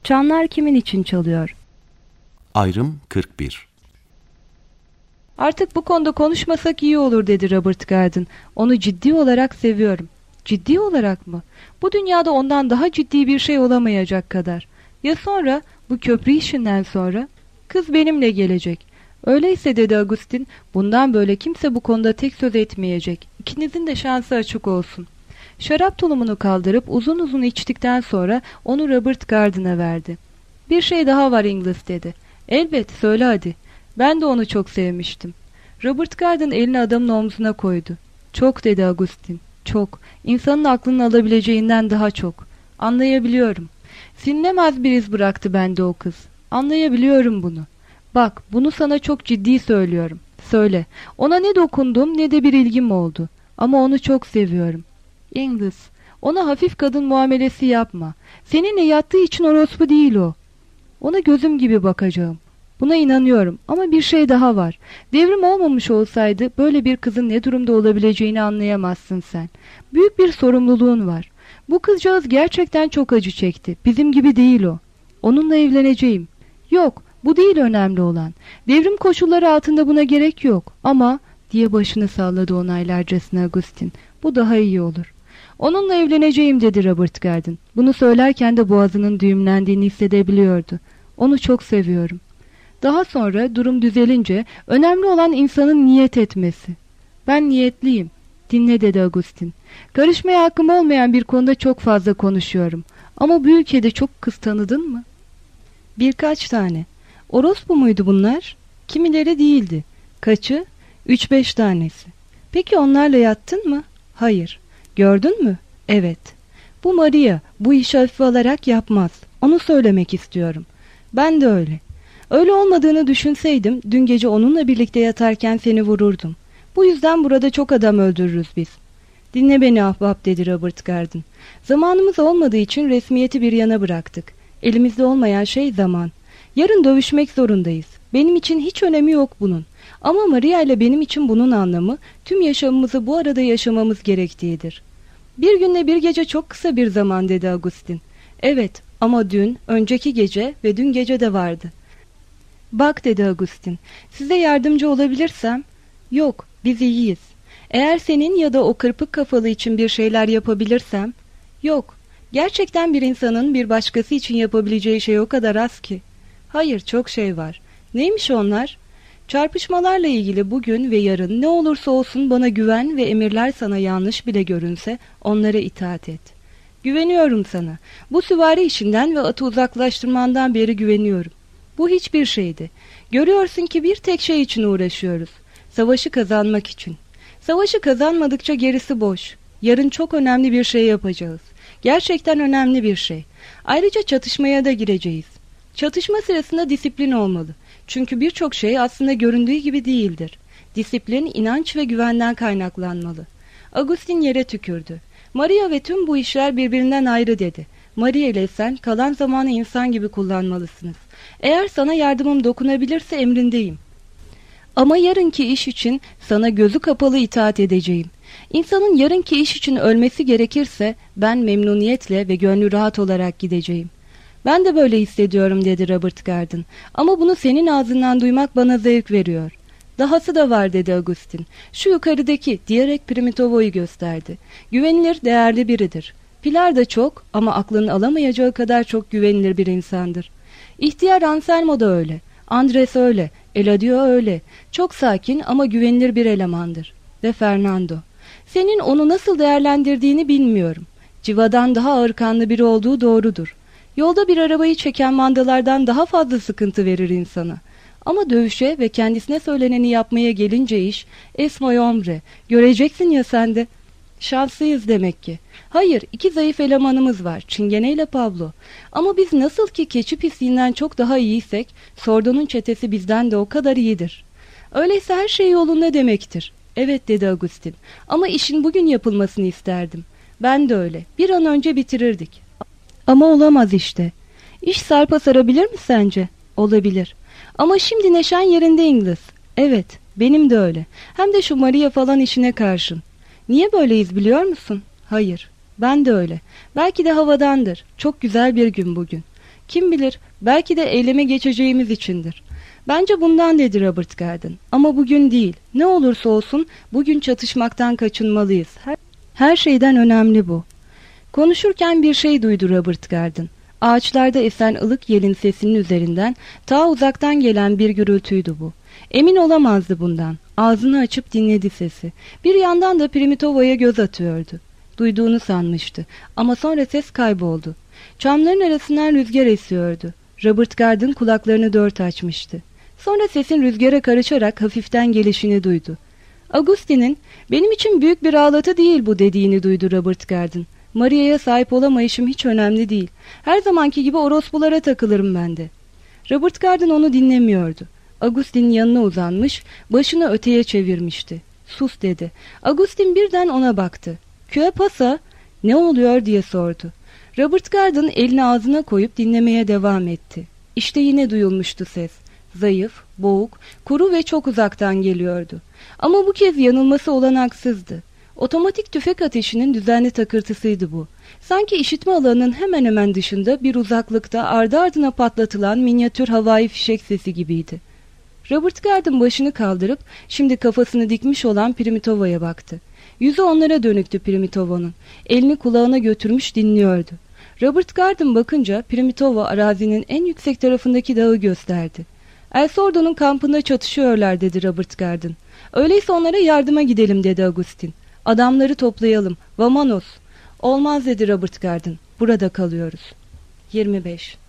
Çanlar kimin için çalıyor? Ayrım 41. Artık bu konuda konuşmasak iyi olur dedi Robert Garden. Onu ciddi olarak seviyorum. Ciddi olarak mı? Bu dünyada ondan daha ciddi bir şey olamayacak kadar. Ya sonra, bu köprü işinden sonra? Kız benimle gelecek. Öyleyse dedi Agustin, bundan böyle kimse bu konuda tek söz etmeyecek. İkinizin de şansı açık olsun. Şarap tulumunu kaldırıp uzun uzun içtikten sonra onu Robert Garden'a verdi. Bir şey daha var İngiliz dedi. Elbet söyle hadi. Ben de onu çok sevmiştim. Robert Garden elini adamın omzuna koydu. Çok dedi Agustin. Çok. İnsanın aklının alabileceğinden daha çok. Anlayabiliyorum. Silinemez bir iz bıraktı bende o kız. Anlayabiliyorum bunu. Bak, bunu sana çok ciddi söylüyorum. Söyle. Ona ne dokundum ne de bir ilgim oldu. Ama onu çok seviyorum. İngiliz, ona hafif kadın muamelesi yapma. Seninle yattığı için orospu değil o. Ona gözüm gibi bakacağım. Buna inanıyorum ama bir şey daha var. Devrim olmamış olsaydı böyle bir kızın ne durumda olabileceğini anlayamazsın sen. Büyük bir sorumluluğun var. Bu kızcağız gerçekten çok acı çekti. Bizim gibi değil o. Onunla evleneceğim. Yok, bu değil önemli olan. Devrim koşulları altında buna gerek yok. Ama diye başını salladı onaylarcasına Agustin. Bu daha iyi olur. Onunla evleneceğim dedi Robert Garden. Bunu söylerken de boğazının düğümlendiğini hissedebiliyordu. Onu çok seviyorum. Daha sonra durum düzelince önemli olan insanın niyet etmesi. Ben niyetliyim. Dinle dedi Agustin. Karışmaya hakkım olmayan bir konuda çok fazla konuşuyorum. Ama bu ülkede çok kız tanıdın mı? Birkaç tane. Orospu muydu bunlar? Kimileri değildi. Kaçı? 3-5 tanesi. Peki onlarla yattın mı? Hayır. Gördün mü? Evet. Bu Maria bu işi hafife alarak yapmaz. Onu söylemek istiyorum. Ben de öyle. Öyle olmadığını düşünseydim dün gece onunla birlikte yatarken seni vururdum. Bu yüzden burada çok adam öldürürüz biz. Dinle beni ahbap dedi Robert Garden. Zamanımız olmadığı için resmiyeti bir yana bıraktık. Elimizde olmayan şey zaman. Yarın dövüşmek zorundayız. Benim için hiç önemi yok bunun. Ama Maria ile benim için bunun anlamı tüm yaşamımızı bu arada yaşamamız gerektiğidir. Bir günle bir gece çok kısa bir zaman dedi Agustin. Evet ama dün, önceki gece ve dün gece de vardı. Bak dedi Agustin, size yardımcı olabilirsem? Yok, biz iyiyiz. Eğer senin ya da o kırpık kafalı için bir şeyler yapabilirsem? Yok, gerçekten bir insanın bir başkası için yapabileceği şey o kadar az ki. Hayır, çok şey var. Neymiş onlar? Çarpışmalarla ilgili bugün ve yarın ne olursa olsun bana güven ve emirler sana yanlış bile görünse onlara itaat et. Güveniyorum sana. Bu süvari işinden ve atı uzaklaştırmandan beri güveniyorum. Bu hiçbir şeydi. Görüyorsun ki bir tek şey için uğraşıyoruz. Savaşı kazanmak için. Savaşı kazanmadıkça gerisi boş. Yarın çok önemli bir şey yapacağız. Gerçekten önemli bir şey. Ayrıca çatışmaya da gireceğiz. Çatışma sırasında disiplin olmalı. Çünkü birçok şey aslında göründüğü gibi değildir. Disiplin, inanç ve güvenden kaynaklanmalı. Agustin yere tükürdü. Maria ve tüm bu işler birbirinden ayrı dedi. Maria ile sen kalan zamanı insan gibi kullanmalısınız. Eğer sana yardımım dokunabilirse emrindeyim. Ama yarınki iş için sana gözü kapalı itaat edeceğim. İnsanın yarınki iş için ölmesi gerekirse ben memnuniyetle ve gönlü rahat olarak gideceğim. Ben de böyle hissediyorum dedi Robert Garden. Ama bunu senin ağzından duymak bana zevk veriyor. Dahası da var dedi Agustin. Şu yukarıdaki diyerek Primitovo'yu gösterdi. Güvenilir, değerli biridir. Pilar da çok ama aklının alamayacağı kadar çok güvenilir bir insandır. İhtiyar Anselmo da öyle. Andres öyle. Eladio öyle. Çok sakin ama güvenilir bir elemandır. Ve Fernando. Senin onu nasıl değerlendirdiğini bilmiyorum. Civadan daha ağırkanlı biri olduğu doğrudur. Yolda bir arabayı çeken mandalardan daha fazla sıkıntı verir insana. Ama dövüşe ve kendisine söyleneni yapmaya gelince iş, es muy hombre, göreceksin ya sen de. Şanslıyız demek ki. Hayır, 2 zayıf elemanımız var, Çingene ile Pablo. Ama biz nasıl ki keçi pisliğinden çok daha iyiysek, Sordo'nun çetesi bizden de o kadar iyidir. Öyleyse her şey yolunda demektir. Evet dedi Agustin, ama işin bugün yapılmasını isterdim. Ben de öyle, bir an önce bitirirdik. Ama olamaz işte. İş sarpa sarabilir mi sence? Olabilir. Ama şimdi neşen yerinde İngiliz. Evet, benim de öyle. Hem de şu Maria falan işine karşın. Niye böyleyiz biliyor musun? Hayır, ben de öyle. Belki de havadandır. Çok güzel bir gün bugün. Kim bilir, belki de eyleme geçeceğimiz içindir. Bence bundan dedi Robert Garden. Ama bugün değil. Ne olursa olsun bugün çatışmaktan kaçınmalıyız. Her şeyden önemli bu. Konuşurken bir şey duydu Robert Garden. Ağaçlarda esen ılık yelin sesinin üzerinden ta uzaktan gelen bir gürültüydü bu. Emin olamazdı bundan. Ağzını açıp dinledi sesi. Bir yandan da Primitova'ya göz atıyordu. Duyduğunu sanmıştı ama sonra ses kayboldu. Çamların arasından rüzgar esiyordu. Robert Garden kulaklarını dört açmıştı. Sonra sesin rüzgara karışarak hafiften gelişini duydu. Augustin'in "Benim için büyük bir ağlatı değil bu" dediğini duydu Robert Garden. "Maria'ya sahip olamayışım hiç önemli değil. Her zamanki gibi orospulara takılırım ben de." Robert Garden onu dinlemiyordu. Augustin'in yanına uzanmış, başını öteye çevirmişti. "Sus" dedi. Augustin birden ona baktı. "Que pasa?" "Ne oluyor?" diye sordu. Robert Garden elini ağzına koyup dinlemeye devam etti. İşte yine duyulmuştu ses. Zayıf, boğuk, kuru ve çok uzaktan geliyordu. Ama bu kez yanılması olanaksızdı. Otomatik tüfek ateşinin düzenli takırtısıydı bu. Sanki işitme alanının hemen hemen dışında bir uzaklıkta ardı ardına patlatılan minyatür havai fişek sesi gibiydi. Robert Garden başını kaldırıp şimdi kafasını dikmiş olan Primitova'ya baktı. Yüzü onlara dönüktü Primitova'nın. Elini kulağına götürmüş dinliyordu. Robert Garden bakınca Primitova arazinin en yüksek tarafındaki dağı gösterdi. "El Sordo'nun kampında çatışıyorlar" dedi Robert Garden. "Öyleyse onlara yardıma gidelim" dedi Augustin. "Adamları toplayalım. Vamonos." "Olmaz" dedi Robert Garden. "Burada kalıyoruz." 25.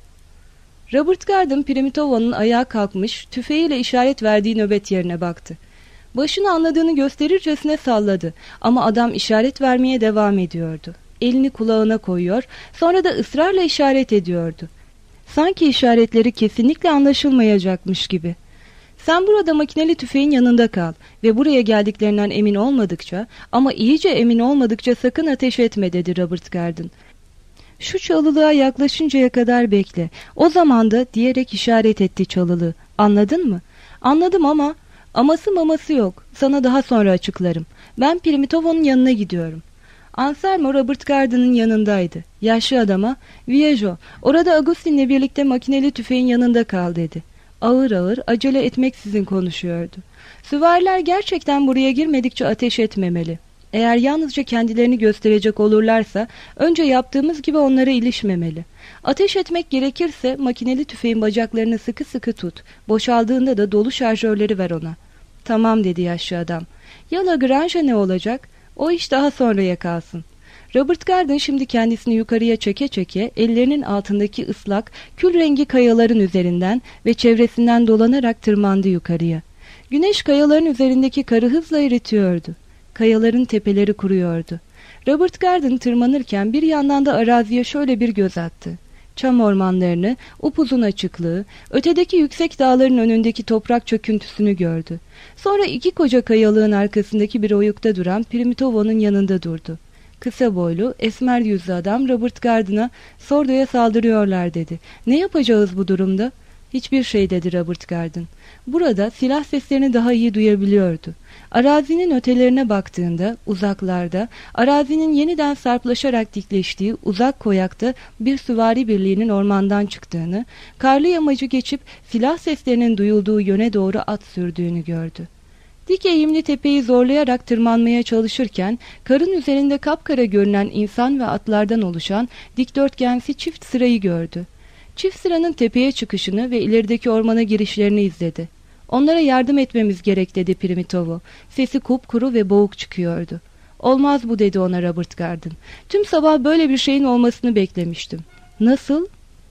Robert Garden Primitova'nın ayağa kalkmış, tüfeğiyle işaret verdiği nöbet yerine baktı. Başını anladığını gösterircesine salladı ama adam işaret vermeye devam ediyordu. Elini kulağına koyuyor, sonra da ısrarla işaret ediyordu. Sanki işaretleri kesinlikle anlaşılmayacakmış gibi. "Sen burada makineli tüfeğin yanında kal ve buraya geldiklerinden emin olmadıkça ama iyice emin olmadıkça sakın ateş etme" dedi Robert Garden. "Şu çalılığa yaklaşıncaya kadar bekle. O zaman da" diyerek işaret etti çalılığı. "Anladın mı?" "Anladım ama..." "Aması maması yok. Sana daha sonra açıklarım. Ben Primitova'nın yanına gidiyorum." Anselmo Robert Garden'ın yanındaydı. Yaşlı adama "Viejo, orada Augustin'le birlikte makineli tüfeğin yanında kal" dedi. Ağır ağır, acele etmeksizin konuşuyordu. "Süvariler gerçekten buraya girmedikçe ateş etmemeli. Eğer yalnızca kendilerini gösterecek olurlarsa önce yaptığımız gibi onlara ilişmemeli. Ateş etmek gerekirse makineli tüfeğin bacaklarını sıkı sıkı tut. Boşaldığında da dolu şarjörleri ver ona." "Tamam" dedi yaşlı adam. "Ya Lagrange ne olacak? O iş daha sonraya kalsın." Robert Garden şimdi kendisini yukarıya çeke çeke ellerinin altındaki ıslak, kül rengi kayaların üzerinden ve çevresinden dolanarak tırmandı yukarıya. Güneş kayaların üzerindeki karı hızla eritiyordu. Kayaların tepeleri kuruyordu. Robert Garden tırmanırken bir yandan da araziye şöyle bir göz attı. Çam ormanlarını, upuzun açıklığı, ötedeki yüksek dağların önündeki toprak çöküntüsünü gördü. Sonra iki koca kayalığın arkasındaki bir oyukta duran Primitova'nın yanında durdu. Kısa boylu, esmer yüzlü adam Robert Garden'a "Sordo'ya saldırıyorlar" dedi. "Ne yapacağız bu durumda?" "Hiçbir şey" dedi Robert Garden. Burada silah seslerini daha iyi duyabiliyordu. Arazinin ötelerine baktığında uzaklarda, arazinin yeniden sarplaşarak dikleştiği uzak koyakta bir süvari birliğinin ormandan çıktığını, karlı yamacı geçip silah seslerinin duyulduğu yöne doğru at sürdüğünü gördü. Dik eğimli tepeyi zorlayarak tırmanmaya çalışırken karın üzerinde kapkara görünen insan ve atlardan oluşan dikdörtgensi çift sırayı gördü. Çift sıranın tepeye çıkışını ve ilerideki ormana girişlerini izledi. "Onlara yardım etmemiz gerek" dedi Primitovo. Sesi kupkuru ve boğuk çıkıyordu. "Olmaz bu" dedi ona Robert Garden. "Tüm sabah böyle bir şeyin olmasını beklemiştim." "Nasıl?"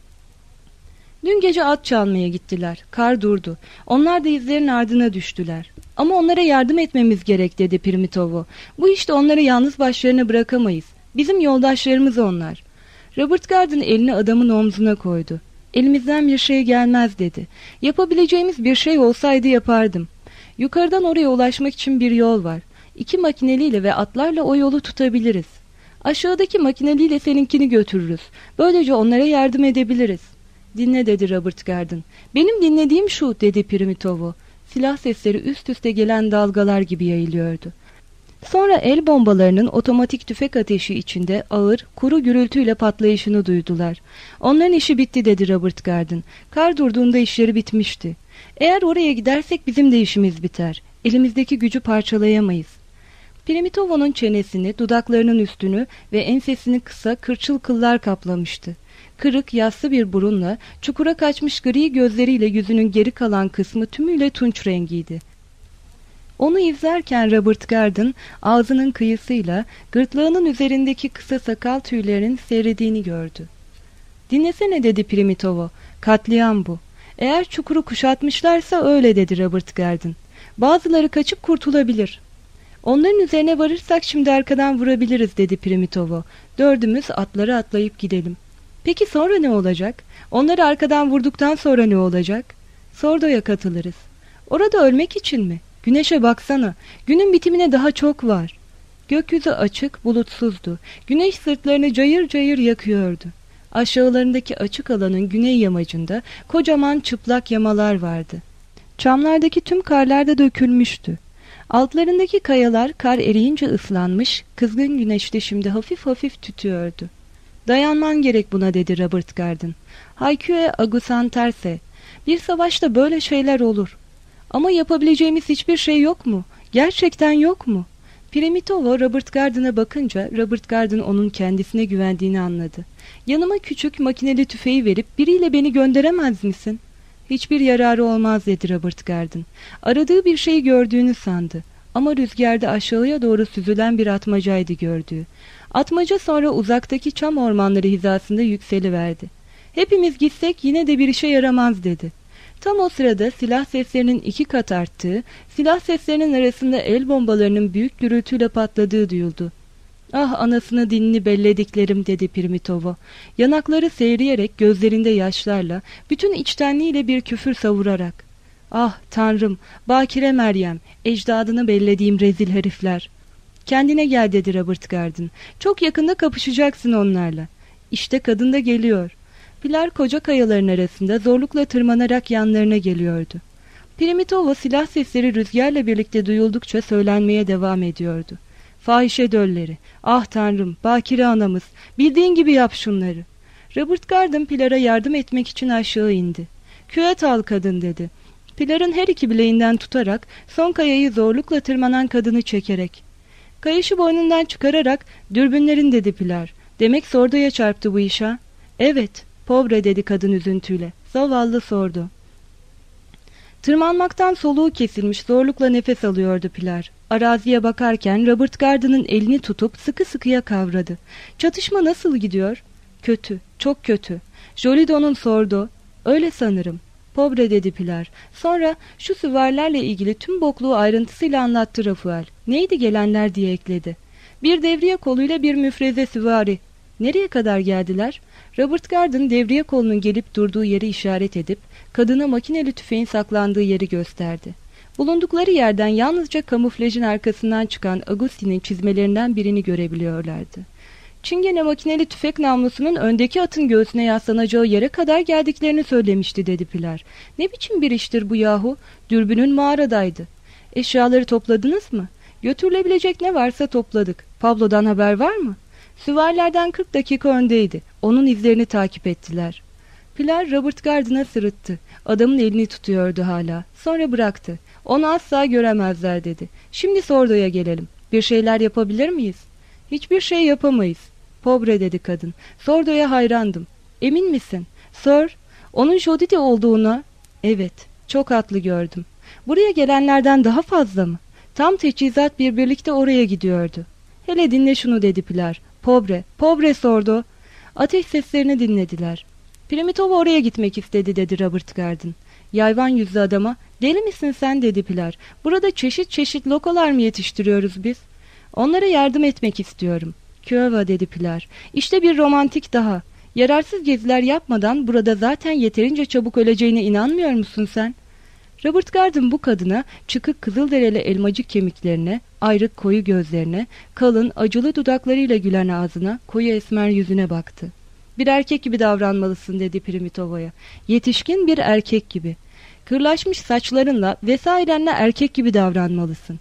"Dün gece at çalmaya gittiler. Kar durdu. Onlar da izlerin ardına düştüler. Ama onlara yardım etmemiz gerek" dedi Primitovo. "Bu işte onları yalnız başlarına bırakamayız. Bizim yoldaşlarımız onlar." Robert Garden elini adamın omzuna koydu. "Elimizden bir şey gelmez" dedi. "Yapabileceğimiz bir şey olsaydı yapardım. Yukarıdan oraya ulaşmak için bir yol var. 2 makineliyle ve atlarla o yolu tutabiliriz. Aşağıdaki makineliyle seninkini götürürüz. Böylece onlara yardım edebiliriz." "Dinle" dedi Robert Garden. "Benim dinlediğim şu" dedi Primitovo. Silah sesleri üst üste gelen dalgalar gibi yayılıyordu. Sonra el bombalarının otomatik tüfek ateşi içinde ağır, kuru gürültüyle patlayışını duydular. Onların işi bitti dedi Robert Garden. Kar durduğunda işleri bitmişti. Eğer oraya gidersek bizim de işimiz biter. Elimizdeki gücü parçalayamayız. Primitovo'nun çenesini, dudaklarının üstünü ve ensesini kısa, kırçıl kıllar kaplamıştı. Kırık, yassı bir burunla, çukura kaçmış gri gözleriyle yüzünün geri kalan kısmı tümüyle tunç rengiydi. Onu izlerken Robert Garden ağzının kıyısıyla gırtlağının üzerindeki kısa sakal tüylerin seyrediğini gördü. "Dinlesene," dedi Primitovo. "Katliam bu. Eğer çukuru kuşatmışlarsa öyle," dedi Robert Garden. "Bazıları kaçıp kurtulabilir." "Onların üzerine varırsak şimdi arkadan vurabiliriz," dedi Primitovo. "Dördümüz atlara atlayıp gidelim." "Peki sonra ne olacak? Onları arkadan vurduktan sonra ne olacak?" "Sordo'ya katılırız." "Orada ölmek için mi? Güneşe baksana. Günün bitimine daha çok var." Gökyüzü açık, bulutsuzdu. Güneş sırtlarını cayır cayır yakıyordu. Aşağılarındaki açık alanın güney yamacında kocaman çıplak yamalar vardı. Çamlardaki tüm karlar da dökülmüştü. Altlarındaki kayalar kar eriyince ıslanmış, kızgın güneşte şimdi hafif hafif tütüyordu. "Dayanman gerek buna," dedi Robert Garden. "Hayküe agusanterse. Bir savaşta böyle şeyler olur. Ama yapabileceğimiz hiçbir şey yok mu? Gerçekten yok mu?" Primitovo Robert Garden'a bakınca Robert Garden onun kendisine güvendiğini anladı. "Yanıma küçük makineli tüfeği verip biriyle beni gönderemez misin?" "Hiçbir yararı olmaz," dedi Robert Garden. Aradığı bir şeyi gördüğünü sandı. Ama rüzgarda aşağıya doğru süzülen bir atmacaydı gördüğü. Atmaca sonra uzaktaki çam ormanları hizasında yükseliverdi. "Hepimiz gitsek yine de bir işe yaramaz," dedi. Tam o sırada silah seslerinin 2 kat arttığı, silah seslerinin arasında el bombalarının büyük gürültüyle patladığı duyuldu. "Ah, anasını dinini bellediklerim," dedi Primitovo. Yanakları seyriyerek, gözlerinde yaşlarla, bütün içtenliğiyle bir küfür savurarak. "Ah Tanrım, Bakire Meryem, ecdadını bellediğim rezil herifler." "Kendine gel," dedi Robert Garden. "Çok yakında kapışacaksın onlarla." İşte kadın da geliyor. Pilar koca kayaların arasında zorlukla tırmanarak yanlarına geliyordu. Primitovo silah sesleri rüzgarla birlikte duyuldukça söylenmeye devam ediyordu. "Fahişe dölleri, ah Tanrım, Bakire anamız, bildiğin gibi yap şunları." Robert Garden Pilar'a yardım etmek için aşağı indi. "Küvet al kadın," dedi. Pilar'ın her iki bileğinden tutarak son kayayı zorlukla tırmanan kadını çekerek. Kayışı boynundan çıkararak "Dürbünlerin," dedi Pilar. "Demek Sordo'ya çarptı bu iş ha?" "Evet, pobre," dedi kadın üzüntüyle. "Zavallı Sordo." Tırmanmaktan soluğu kesilmiş zorlukla nefes alıyordu Pilar. Araziye bakarken Robert Garden'ın elini tutup sıkı sıkıya kavradı. "Çatışma nasıl gidiyor?" "Kötü, çok kötü. Jolido'nun Sordo." "Öyle sanırım." "Pobre," dedi Pilar. Sonra şu süvarilerle ilgili tüm bokluğu ayrıntısıyla anlattı Rafael. "Neydi gelenler?" diye ekledi. "Bir devriye koluyla bir müfreze süvari." "Nereye kadar geldiler?" Robert Garden devriye kolunun gelip durduğu yeri işaret edip kadına makineli tüfeğin saklandığı yeri gösterdi. Bulundukları yerden yalnızca kamuflajın arkasından çıkan Agustin'in çizmelerinden birini görebiliyorlardı. "Çingene makineli tüfek namlusunun öndeki atın göğsüne yaslanacağı yere kadar geldiklerini söylemişti," dedi Pilar. "Ne biçim bir iştir bu yahu? Dürbünün mağaradaydı." "Eşyaları topladınız mı?" "Götürülebilecek ne varsa topladık. Pablo'dan haber var mı?" "Süvarilerden 40 dakika öndeydi. Onun izlerini takip ettiler." Pilar Robert Garden'a sırıttı. Adamın elini tutuyordu hala. Sonra bıraktı. "Onu asla göremezler," dedi. "Şimdi Sordo'ya gelelim. Bir şeyler yapabilir miyiz?" "Hiçbir şey yapamayız." "Pobre," dedi kadın. "Sordo'ya hayrandım." "Emin misin?" "Sir, onun Jodide olduğuna..." "Evet, çok atlı gördüm." "Buraya gelenlerden daha fazla mı?" "Tam teçhizat bir birlikte oraya gidiyordu." "Hele dinle şunu," dedi Pilar. "Pobre, pobre Sordo." Ateş seslerini dinlediler. "Primitovo oraya gitmek istedi," dedi Robert Garden. Yayvan yüzlü adama "Deli misin sen?" dedi Pilar. "Burada çeşit çeşit lokolar mı yetiştiriyoruz biz?" "Onlara yardım etmek istiyorum." "Küeva," dedi Pilar. "İşte bir romantik daha. Yararsız geziler yapmadan burada zaten yeterince çabuk öleceğine inanmıyor musun sen?" Robert Garden bu kadına çıkık kızılderili elmacık kemiklerine, ayrık koyu gözlerine, kalın acılı dudaklarıyla gülen ağzına, koyu esmer yüzüne baktı. "Bir erkek gibi davranmalısın," dedi Primitovo'ya. "Yetişkin bir erkek gibi. Kırlaşmış saçlarınla vesairenle erkek gibi davranmalısın."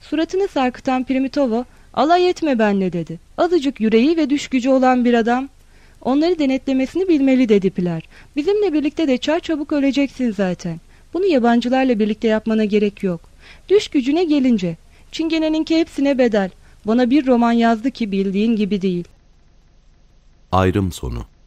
Suratını sarkıtan Primitovo, alay etme benle dedi. Azıcık yüreği ve düş gücü olan bir adam. Onları denetlemesini bilmeli dedi Pilar. Bizimle birlikte de çarçabuk öleceksin zaten. Bunu yabancılarla birlikte yapmana gerek yok. Düş gücüne gelince, Çingene'ninki hepsine bedel. Bana bir roman yazdı ki bildiğin gibi değil. Ayrım sonu.